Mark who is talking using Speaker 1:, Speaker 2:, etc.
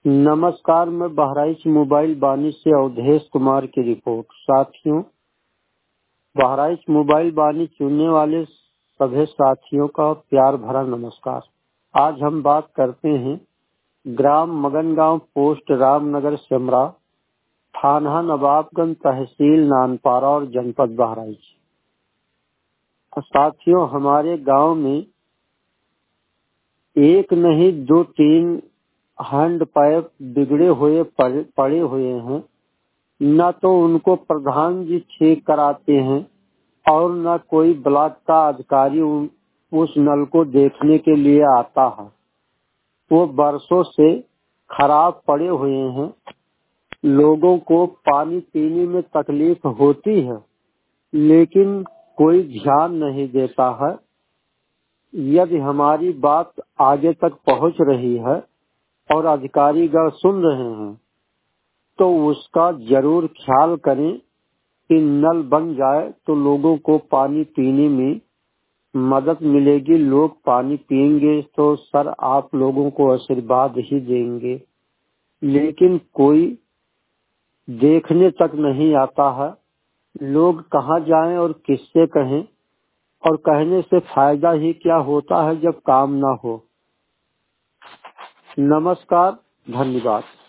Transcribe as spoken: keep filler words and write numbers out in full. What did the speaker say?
Speaker 1: नमस्कार, मैं बहराइच मोबाइल बानी से अवधेश कुमार की रिपोर्ट। साथियों, बहराइच मोबाइल बानी चुनने वाले सभी साथियों का प्यार भरा नमस्कार। आज हम बात करते हैं ग्राम मगनगांव, पोस्ट रामनगर, सेमरा, थाना नवाबगंज, तहसील नानपारा और जनपद बहराइच। साथियों, हमारे गांव में एक नहीं दो तीन हैंड पाइप बिगड़े हुए पड़े, पड़े हुए हैं। न तो उनको प्रधान जी ठीक कराते हैं और न कोई ब्लॉक का अधिकारी उस नल को देखने के लिए आता है। वो बरसों से खराब पड़े हुए हैं। लोगों को पानी पीने में तकलीफ होती है, लेकिन कोई ध्यान नहीं देता है। यदि हमारी बात आगे तक पहुंच रही है और अधिकारीगण सुन रहे हैं तो उसका जरूर ख्याल करें कि नल बन जाए तो लोगों को पानी पीने में मदद मिलेगी। लोग पानी पिएंगे तो सर आप लोगों को आशीर्वाद ही देंगे, लेकिन कोई देखने तक नहीं आता है। लोग कहाँ जाएं और किससे कहें, और कहने से फायदा ही क्या होता है जब काम ना हो। नमस्कार, धन्यवाद।